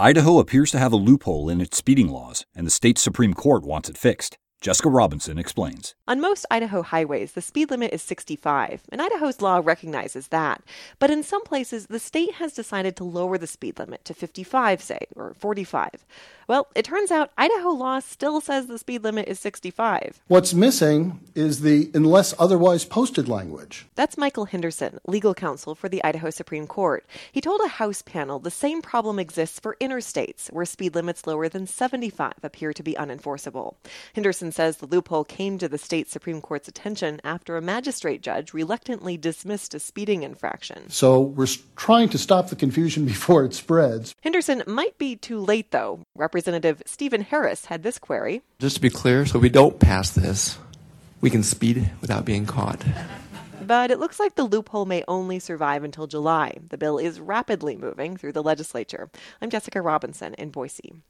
Idaho appears to have a loophole in its speeding laws, and the state Supreme Court wants it fixed. Jessica Robinson explains. On most Idaho highways, the speed limit is 65, and Idaho's law recognizes that. But in some places, the state has decided to lower the speed limit to 55, say, or 45. Well, it turns out Idaho law still says the speed limit is 65. What's missing is the unless otherwise posted language. That's Michael Henderson, legal counsel for the Idaho Supreme Court. He told a House panel the same problem exists for interstates, where speed limits lower than 75 appear to be unenforceable. Henderson says the loophole came to the state Supreme Court's attention after a magistrate judge reluctantly dismissed a speeding infraction. So we're trying to stop the confusion before it spreads. Henderson might be too late, though. Representative Stephen Harris had this query. Just to be clear, so we don't pass this, we can speed without being caught. But it looks like the loophole may only survive until July. The bill is rapidly moving through the legislature. I'm Jessica Robinson in Boise.